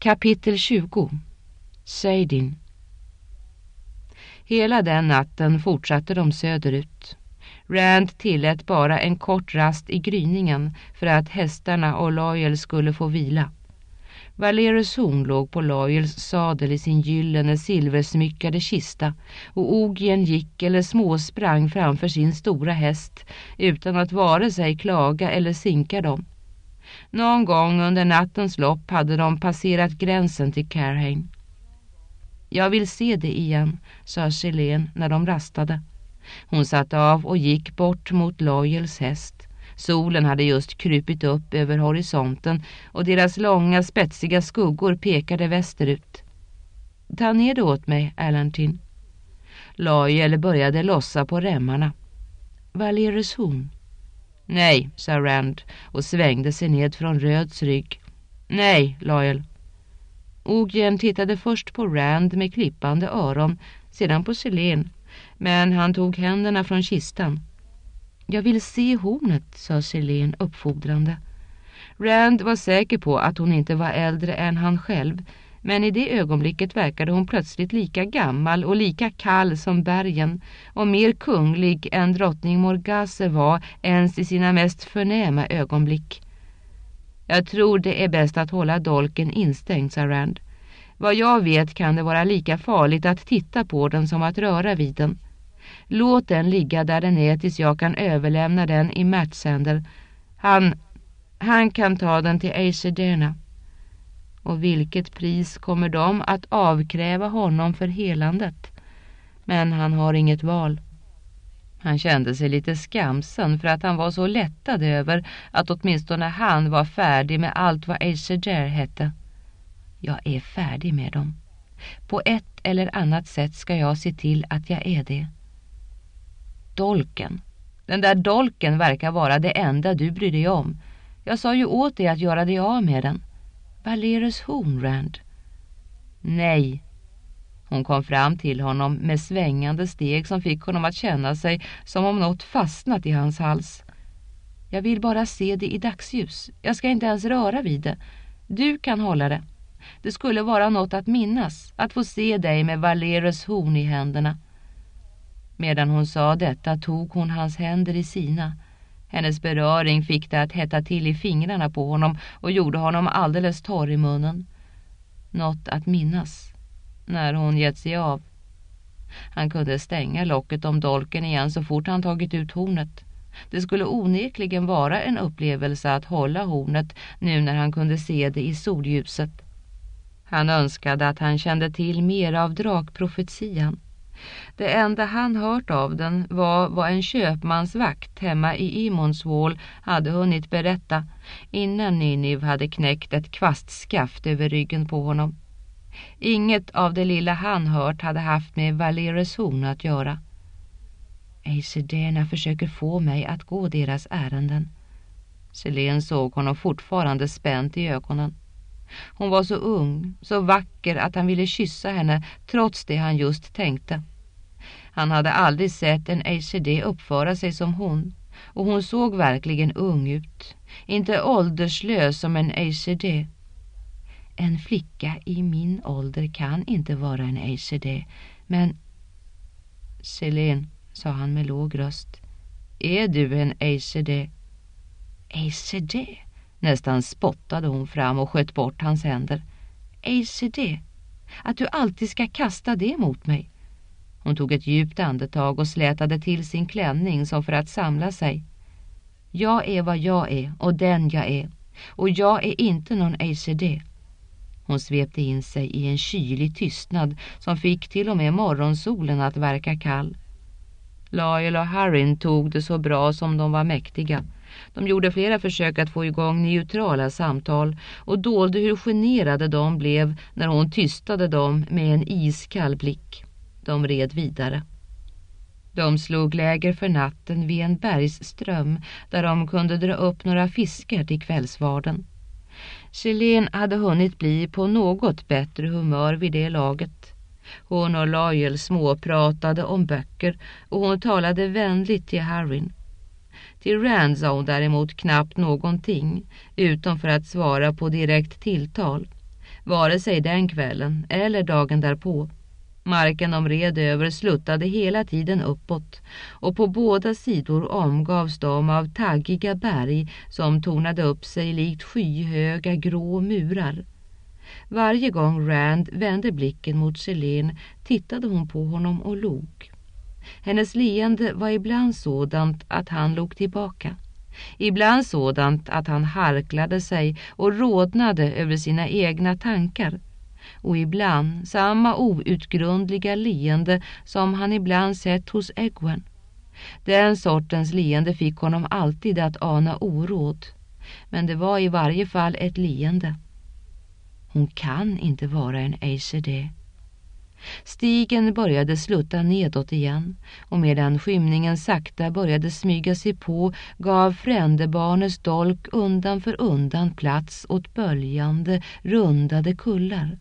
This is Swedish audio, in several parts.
Kapitel 20. Seidin. Hela den natten fortsatte de söderut. Rand tillät bara en kort rast i gryningen för att hästarna och Loyal skulle få vila. Valerus horn låg på Loyals sadel i sin gyllene silversmyckade kista och Ogien gick eller småsprang framför sin stora häst utan att vare sig klaga eller sinka dem. Någon gång under nattens lopp hade de passerat gränsen till Carhain. Jag vill se det igen, sa Selene när de rastade. Hon satte av och gick bort mot Loyals häst. Solen hade just krypit upp över horisonten och deras långa spetsiga skuggor pekade västerut. Ta ner det åt mig, Alantin. Loyal började lossa på remmarna. Valerus horn. Nej, sa Rand och svängde sig ned från Röds rygg. Nej, Loyal. Ogien tittade först på Rand med klippande öron, sedan på Selene, men han tog händerna från kistan. Jag vill se hornet, sa Selene uppfordrande. Rand var säker på att hon inte var äldre än han själv, men i det ögonblicket verkade hon plötsligt lika gammal och lika kall som bergen och mer kunglig än drottning Morgase var ens i sina mest förnäma ögonblick. Jag tror det är bäst att hålla dolken instängd, sa Rand. Vad jag vet kan det vara lika farligt att titta på den som att röra vid den. Låt den ligga där den är tills jag kan överlämna den i Mats händer. Han kan ta den till Aesedena. Och vilket pris kommer de att avkräva honom för helandet? Men han har inget val. Han kände sig lite skamsen för att han var så lättad över att åtminstone han var färdig med allt vad Aesedere hette. Jag är färdig med dem. På ett eller annat sätt ska jag se till att jag är det. Dolken. Den där dolken verkar vara det enda du bryr dig om. Jag sa ju åt dig att göra dig av med den. Valerus horn, Rand. Nej. Hon kom fram till honom med svängande steg som fick honom att känna sig som om något fastnat i hans hals. Jag vill bara se det i dagsljus. Jag ska inte ens röra vid det. Du kan hålla det. Det skulle vara något att minnas, att få se dig med Valerus horn i händerna. Medan hon sa detta tog hon hans händer i sina. Hennes beröring fick det att hetta till i fingrarna på honom och gjorde honom alldeles torr i munnen. Något att minnas. När hon gett sig av. Han kunde stänga locket om dolken igen så fort han tagit ut hornet. Det skulle onekligen vara en upplevelse att hålla hornet nu när han kunde se det i solljuset. Han önskade att han kände till mer av drakprofetian. Det enda han hört av den var vad en köpmansvakt hemma i Imonsvål hade hunnit berätta innan Ninive hade knäckt ett kvastskaft över ryggen på honom. Inget av det lilla han hört hade haft med Valerus horn att göra. Aesedena försöker få mig att gå deras ärenden. Selene såg honom fortfarande spänt i ögonen. Hon var så ung, så vacker att han ville kyssa henne trots det han just tänkte. Han hade aldrig sett en Aesedé uppföra sig som hon, och hon såg verkligen ung ut. Inte ålderslös som en Aesedé. En flicka i min ålder kan inte vara en Aesedé, men... Selene, sa han med låg röst, är du en Aesedé? Aesedé? Nästan spottade hon fram och sköt bort hans händer. Aesedé? Att du alltid ska kasta det mot mig. Hon tog ett djupt andetag och slätade till sin klänning som för att samla sig. Jag är vad jag är och den jag är. Och jag är inte någon Aesedé. Hon svepte in sig i en kylig tystnad som fick till och med morgonsolen att verka kall. Loyal och Harrin tog det så bra som de var mäktiga. De gjorde flera försök att få igång neutrala samtal och dolde hur generade de blev när hon tystade dem med en iskall blick. De red vidare. De slog läger för natten vid en bergsström där de kunde dra upp några fiskar till kvällsvarden. Selene hade hunnit bli på något bättre humör vid det laget. Hon och Loyal småpratade om böcker och hon talade vänligt till Harrin. Till Rand sa hon däremot knappt någonting, utom för att svara på direkt tilltal. vare sig den kvällen eller dagen därpå. Marken de red över sluttade hela tiden uppåt och på båda sidor omgavs de av taggiga berg som tornade upp sig likt skyhöga grå murar. Varje gång Rand vände blicken mot Selene tittade hon på honom och log. Hennes leende var ibland sådant att han log tillbaka. Ibland sådant att han harklade sig och rodnade över sina egna tankar. Och ibland samma outgrundliga leende som han ibland sett hos Egwene. Den sortens leende fick honom alltid att ana oråd. Men det var i varje fall ett leende. Hon kan inte vara en Aes Sedai. Stigen började slutta nedåt igen och medan skymningen sakta började smyga sig på gav frändebarnets dolk undan för undan plats åt böljande, rundade kullar.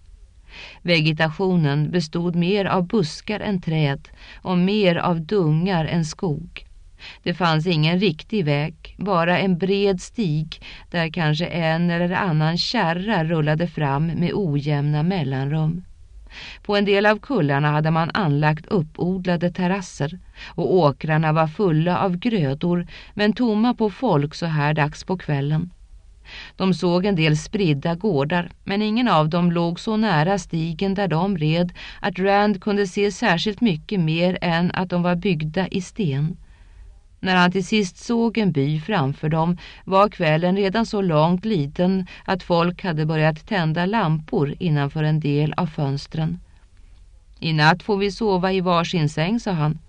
Vegetationen bestod mer av buskar än träd och mer av dungar än skog. Det fanns ingen riktig väg, bara en bred stig där kanske en eller annan kärra rullade fram med ojämna mellanrum. På en del av kullarna hade man anlagt uppodlade terrasser och åkrarna var fulla av grödor men tomma på folk så här dags på kvällen. De såg en del spridda gårdar men ingen av dem låg så nära stigen där de red att Rand kunde se särskilt mycket mer än att de var byggda i sten. När han till sist såg en by framför dem var kvällen redan så långt liten att folk hade börjat tända lampor innanför en del av fönstren. I natt får vi sova i varsin säng, sa han.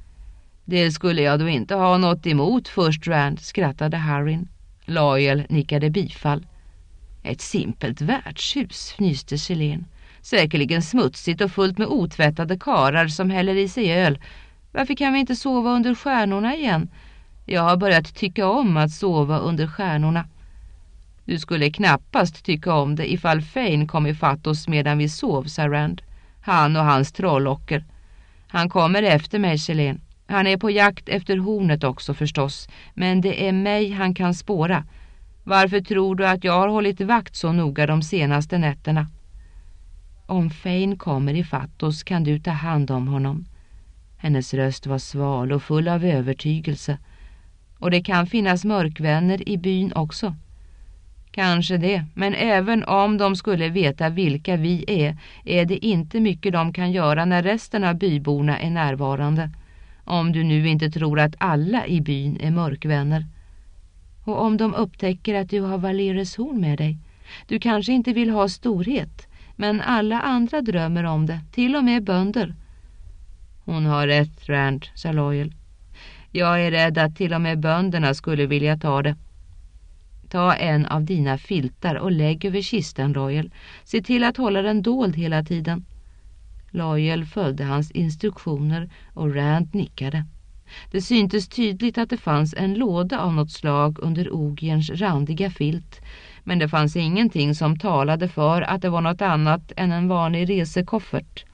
Det skulle jag då inte ha något emot först, Rand, skrattade Harryn. Loyal nickade bifall. Ett simpelt värdshus, fnyste Selene. Säkerligen smutsigt och fullt med otvättade karar som häller i sig öl. Varför kan vi inte sova under stjärnorna igen? Jag har börjat tycka om att sova under stjärnorna. Du skulle knappast tycka om det ifall Fane kom ifatt oss medan vi sov, sa Rand. Han och hans trollocker. Han kommer efter mig, Selene. Han är på jakt efter hornet också förstås, men det är mig han kan spåra. Varför tror du att jag har hållit vakt så noga de senaste nätterna? Om Fane kommer ifatt oss kan du ta hand om honom. Hennes röst var sval och full av övertygelse. Och det kan finnas mörkvänner i byn också. Kanske det, men även om de skulle veta vilka vi är det inte mycket de kan göra när resten av byborna är närvarande. Om du nu inte tror att alla i byn är mörkvänner. Och om de upptäcker att du har Valeris horn med dig. Du kanske inte vill ha storhet, men alla andra drömmer om det, till och med bönder. Hon har rätt, Rand, sa Loyal. Jag är rädd att till och med bönderna skulle vilja ta det. Ta en av dina filtar och lägg över kistan, Loyal. Se till att hålla den dold hela tiden. Loyal följde hans instruktioner och Rand nickade. Det syntes tydligt att det fanns en låda av något slag under Ogierns randiga filt, men det fanns ingenting som talade för att det var något annat än en vanlig resekoffert.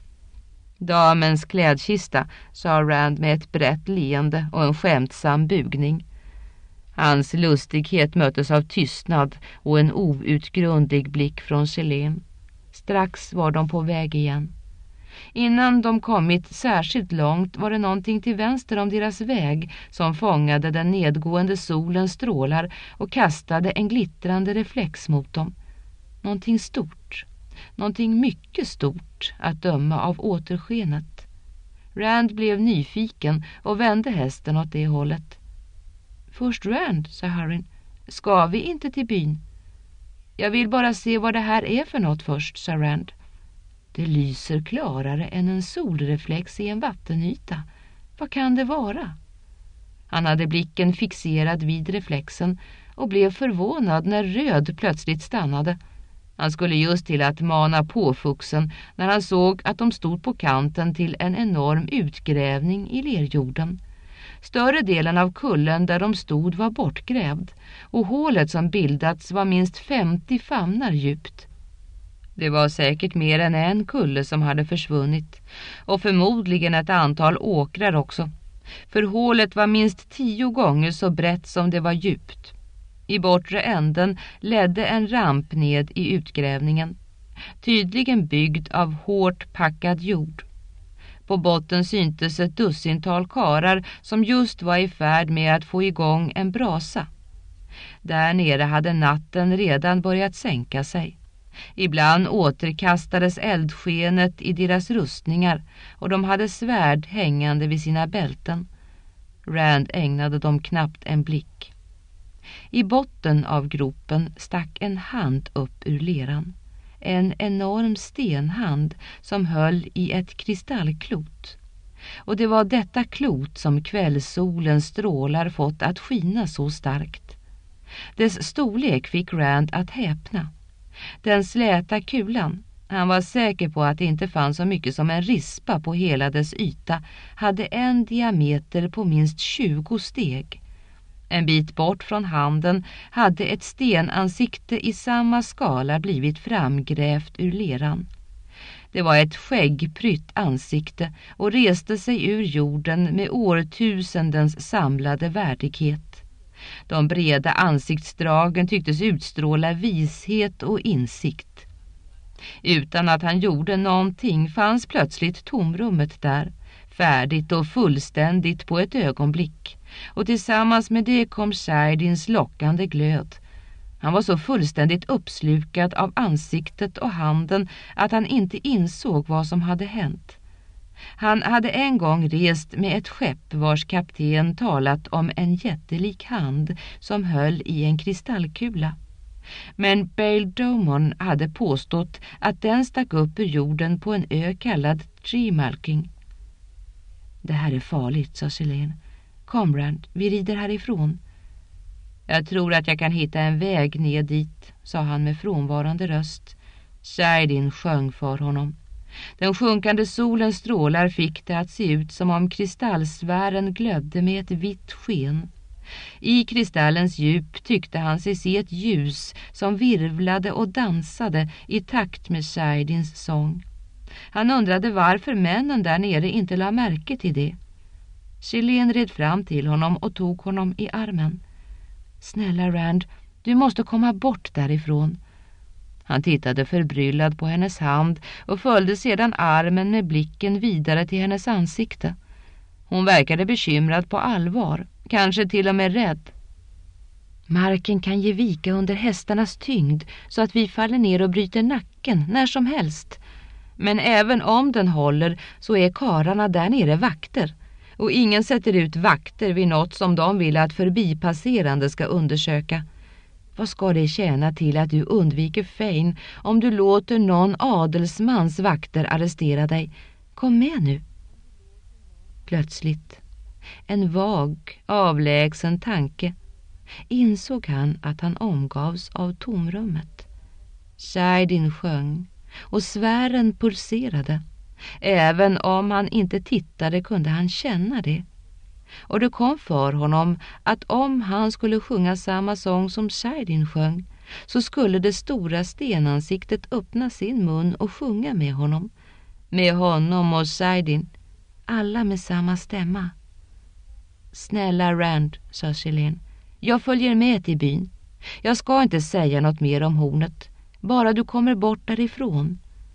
Damens klädkista, sa Rand med ett brett leende och en skämtsam bugning. Hans lustighet möttes av tystnad och en outgrundlig blick från Selene. Strax var de på väg igen. Innan de kommit särskilt långt var det någonting till vänster om deras väg som fångade den nedgående solens strålar och kastade en glittrande reflex mot dem. Någonting stort. Någonting mycket stort att döma av återskenet. Rand blev nyfiken och vände hästen åt det hållet. Först Rand, sa Harryn. Ska vi inte till byn? Jag vill bara se vad det här är för något först, sa Rand. Det lyser klarare än en solreflex i en vattenyta. Vad kan det vara? Han hade blicken fixerad vid reflexen och blev förvånad när röd plötsligt stannade. Han skulle just till att mana på fuxen när han såg att de stod på kanten till en enorm utgrävning i lerjorden. Större delen av kullen där de stod var bortgrävd och hålet som bildats var minst 50 famnar djupt. Det var säkert mer än en kulle som hade försvunnit och förmodligen ett antal åkrar också. För hålet var minst 10 gånger så brett som det var djupt. I bortre änden ledde en ramp ned i utgrävningen. tydligen byggd av hårt packad jord. På botten syntes ett dussintal karar som just var i färd med att få igång en brasa. Där nere hade natten redan börjat sänka sig. Ibland återkastades eldskenet i deras rustningar och de hade svärd hängande vid sina bälten. Rand ägnade dem knappt en blick. I botten av gropen stack en hand upp ur leran. En enorm stenhand som höll i ett kristallklot. Och det var detta klot som kvällssolens strålar fått att skina så starkt. Dess storlek fick Rand att häpna. Den släta kulan, han var säker på att det inte fanns så mycket som en rispa på hela dess yta, hade en diameter på minst 20 steg. En bit bort från handen hade ett stenansikte i samma skala blivit framgrävt ur leran. Det var ett skäggprytt ansikte och reste sig ur jorden med årtusendens samlade värdighet. De breda ansiktsdragen tycktes utstråla vishet och insikt. Utan att han gjorde någonting fanns plötsligt tomrummet där, färdigt och fullständigt på ett ögonblick. Och tillsammans med det kom Saidins lockande glöd. Han var så fullständigt uppslukad av ansiktet och handen att han inte insåg vad som hade hänt. Han hade en gång rest med ett skepp vars kapten talat om en jättelik hand som höll i en kristallkula. Men Bale Domon hade påstått att den stack upp ur jorden på en ö kallad Treemalking. Det här är farligt, sa Selene. Kom Rand, vi rider härifrån. Jag tror att jag kan hitta en väg ner dit, sa han med frånvarande röst. Saidin sjöng för honom. Den sjunkande solens strålar fick det att se ut som om kristallsfären glödde med ett vitt sken. I kristallens djup tyckte han sig se ett ljus som virvlade och dansade i takt med Saidins sång. Han undrade varför männen där nere inte la märke till det. Selene red fram till honom och tog honom i armen. Snälla Rand, du måste komma bort därifrån. Han tittade förbryllad på hennes hand och följde sedan armen med blicken vidare till hennes ansikte. Hon verkade bekymrad på allvar, kanske till och med rädd. Marken kan ge vika under hästarnas tyngd så att vi faller ner och bryter nacken när som helst. Men även om den håller så är kararna där nere vakter. Och ingen sätter ut vakter vid något som de vill att förbipasserande ska undersöka. Vad ska det tjäna till att du undviker Fane om du låter någon adelsmans vakter arrestera dig? Kom med nu. Plötsligt, en vag, avlägsen tanke, insåg han att han omgavs av tomrummet. Saidin sjöng och sfären pulserade. Även om han inte tittade kunde han känna det. Och det kom för honom att om han skulle sjunga samma sång som Saidin sjöng så skulle det stora stenansiktet öppna sin mun och sjunga med honom. Med honom och Saidin, alla med samma stämma. Snälla Rand, sa Selene, jag följer med till byn. Jag ska inte säga något mer om hornet, bara du kommer bort därifrån.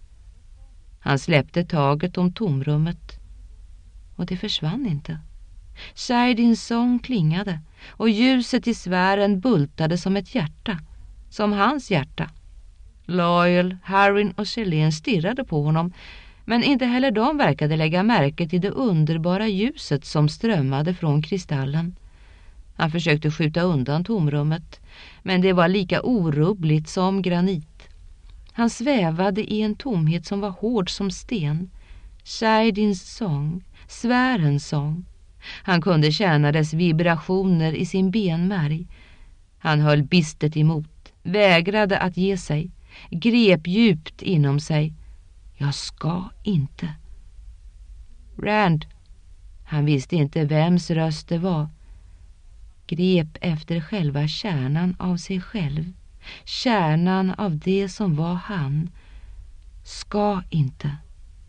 Han släppte taget om tomrummet och det försvann inte. Saidins sång klingade och ljuset i sfären bultade som ett hjärta, som hans hjärta. Loyal, Harrin och Selene stirrade på honom, men inte heller de verkade lägga märke till det underbara ljuset som strömmade från kristallen. Han försökte skjuta undan tomrummet, men det var lika orubbligt som granit. Han svävade i en tomhet som var hård som sten. Saidins sång, sfärens sång. Han kunde känna dess vibrationer i sin benmärg. Han höll bistert emot, vägrade att ge sig, grep djupt inom sig. Jag ska inte. Rand, han visste inte vems röst det var, grep efter själva kärnan av sig själv. Kärnan av det som var han. Ska inte.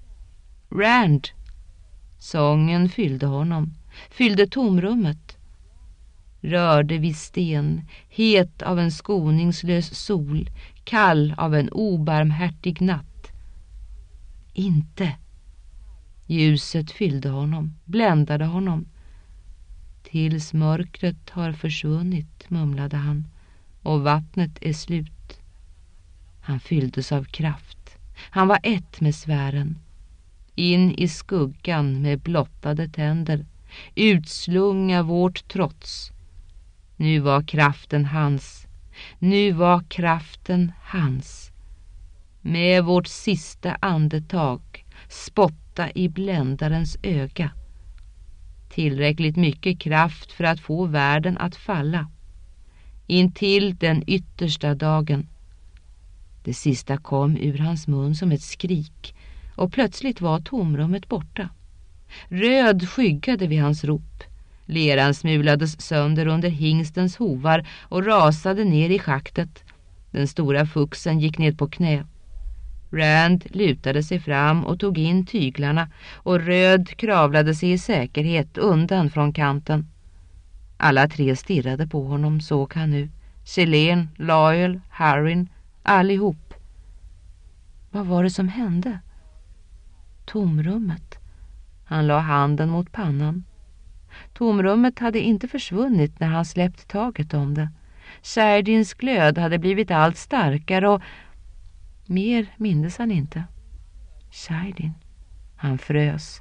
Rand. Sången fyllde honom, fyllde tomrummet. Rörde vid sten, het av en skoningslös sol, kall av en obarmhärtig natt. Inte. Ljuset fyllde honom, bländade honom. Tills mörkret har försvunnit, mumlade han, och vattnet är slut. Han fylldes av kraft. Han var ett med sfären. In i skuggan med blottade tänder, utslunga vårt trots. Nu var kraften hans. Nu var kraften hans. Med vårt sista andetag spotta i bländarens öga. Tillräckligt mycket kraft för att få världen att falla. Intill den yttersta dagen. Det sista kom ur hans mun som ett skrik, och plötsligt var tomrummet borta. Röd skyggade vid hans rop. Leran smulades sönder under hingstens hovar och rasade ner i schaktet. Den stora fuxen gick ned på knä. Rand lutade sig fram och tog in tyglarna, och Röd kravlade sig i säkerhet undan från kanten. Alla tre stirrade på honom, såg han nu. Selene, Loyal, Harrin, allihop. Vad var det som hände? Tomrummet. Han la handen mot pannan. Tomrummet hade inte försvunnit när han släppt taget om det. Sherdins glöd hade blivit allt starkare och mer mindes han inte. Sherdin. Han frös.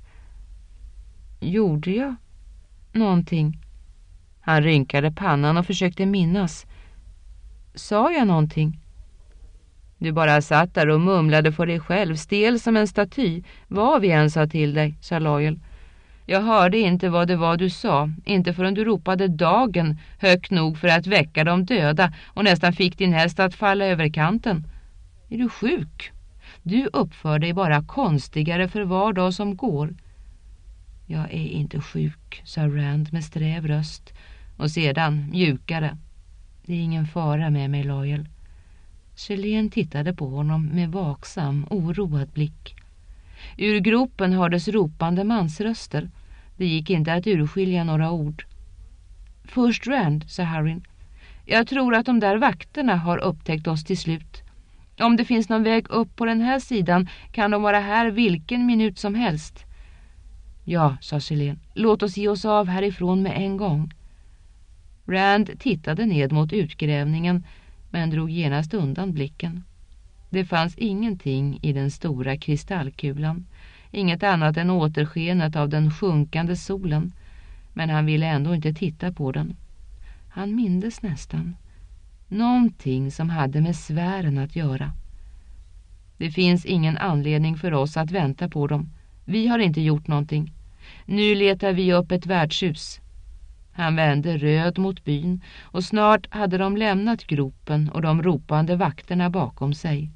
Gjorde jag någonting? Han rynkade pannan och försökte minnas. Sa jag någonting? Du bara satt där och mumlade för dig själv, stel som en staty. Vad vi än sa till dig, sa Loyal. Jag hörde inte vad det var du sa, inte förrän du ropade dagen högt nog för att väcka de döda och nästan fick din häst att falla över kanten. Är du sjuk? Du uppför dig bara konstigare för var dag som går. Jag är inte sjuk, sa Rand med sträv röst, och sedan mjukare. Det är ingen fara med mig, Loyal. Selene tittade på honom med vaksam, oroad blick. Ur gropen hördes ropande mansröster. Det gick inte att urskilja några ord. Först Rand, sa Harrin. Jag tror att de där vakterna har upptäckt oss till slut. Om det finns någon väg upp på den här sidan kan de vara här vilken minut som helst. Ja, sa Selene. Låt oss ge oss av härifrån med en gång. Rand tittade ned mot utgrävningen men drog genast undan blicken. Det fanns ingenting i den stora kristallkulan, inget annat än återskenet av den sjunkande solen, men han ville ändå inte titta på den. Han mindes nästan någonting som hade med sfären att göra. Det finns ingen anledning för oss att vänta på dem. Vi har inte gjort någonting. Nu letar vi upp ett värdshus. Han vände Röd mot byn och snart hade de lämnat gropen och de ropande vakterna bakom sig.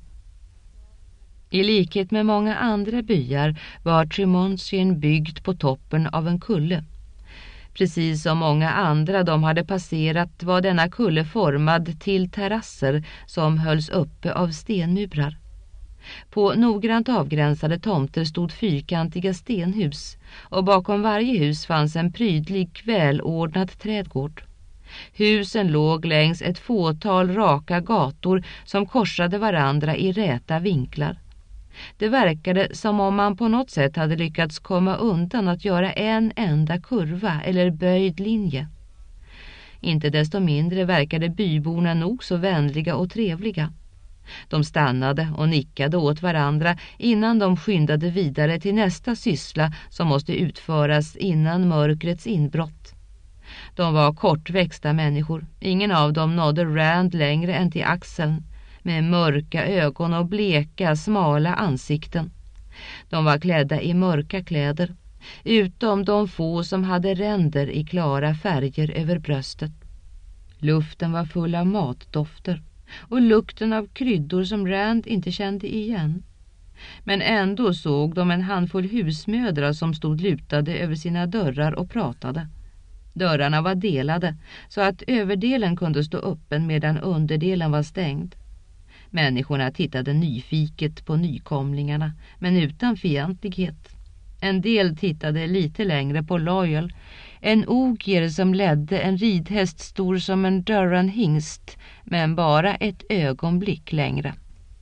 I likhet med många andra byar var Tremontien byggd på toppen av en kulle. Precis som många andra de hade passerat var denna kulle formad till terrasser som hölls uppe av stenmurar. På noggrant avgränsade tomter stod fyrkantiga stenhus och bakom varje hus fanns en prydlig, välordnad trädgård. Husen låg längs ett fåtal raka gator som korsade varandra i räta vinklar. Det verkade som om man på något sätt hade lyckats komma undan att göra en enda kurva eller böjd linje. Inte desto mindre verkade byborna nog så vänliga och trevliga. De stannade och nickade åt varandra innan de skyndade vidare till nästa syssla som måste utföras innan mörkrets inbrott. De var kortväxta människor. Ingen av dem nådde Rand längre än till axeln, med mörka ögon och bleka, smala ansikten. De var klädda i mörka kläder, utom de få som hade ränder i klara färger över bröstet. Luften var full av matdofter och lukten av kryddor som Rand inte kände igen. Men ändå såg de en handfull husmödrar som stod lutade över sina dörrar och pratade. Dörrarna var delade så att överdelen kunde stå öppen medan underdelen var stängd. Människorna tittade nyfiket på nykomlingarna, men utan fientlighet. En del tittade lite längre på Loyal, En ogier som ledde en ridhäst stor som en Durran-hingst, men bara ett ögonblick längre.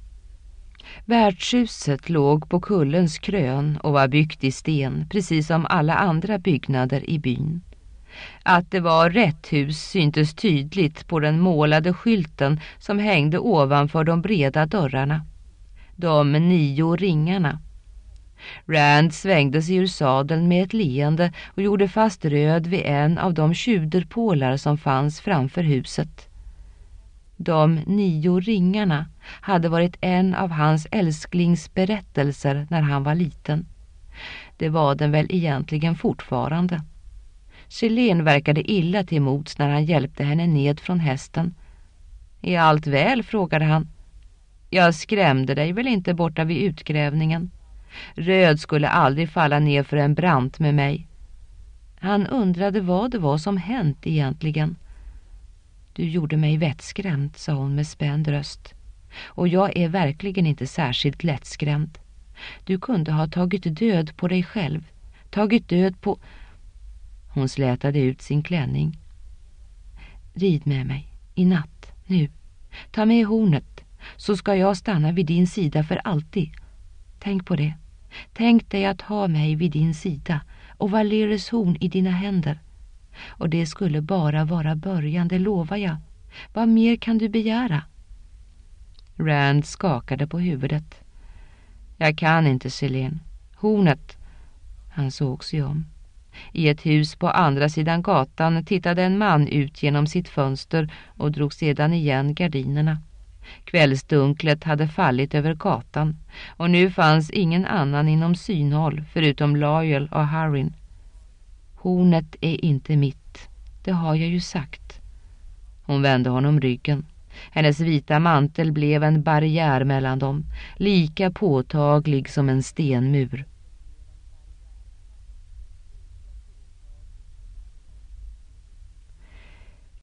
Värdshuset låg på kullens krön och var byggt i sten, precis som alla andra byggnader i byn. Att det var rätt hus syntes tydligt på den målade skylten som hängde ovanför de breda dörrarna. De 9 ringarna. Rand svängde sig ur sadeln med ett leende och gjorde fast röd vid en av de tjuderpålar som fanns framför huset. De 9 ringarna hade varit en av hans älsklingsberättelser när han var liten. Det var den väl egentligen fortfarande. Selene verkade illa till mods när han hjälpte henne ned från hästen. Är allt väl, frågade han. Jag skrämde dig väl inte borta vid utgrävningen. Röd skulle aldrig falla ner för en brant med mig. Han undrade vad det var som hänt egentligen. Du gjorde mig vettskrämd, sa hon med spänd röst. Och jag är verkligen inte särskilt lättskrämd. Du kunde ha tagit död på dig själv. Tagit död på... Hon slätade ut sin klänning. Rid med mig, i natt, nu. Ta med hornet, så ska jag stanna vid din sida för alltid. Tänk på det. Tänk dig att ha mig vid din sida och Valeris horn i dina händer. Och det skulle bara vara början, det lovar jag. Vad mer kan du begära? Rand skakade på huvudet. Jag kan inte, Selene. Hornet. Han såg sig om. I ett hus på andra sidan gatan tittade en man ut genom sitt fönster och drog sedan igen gardinerna. Kvällsdunklet hade fallit över gatan och nu fanns ingen annan inom synhåll förutom Loyal och Harrin. Hornet är inte mitt, det har jag ju sagt. Hon vände honom ryggen. Hennes vita mantel blev en barriär mellan dem, lika påtaglig som en stenmur.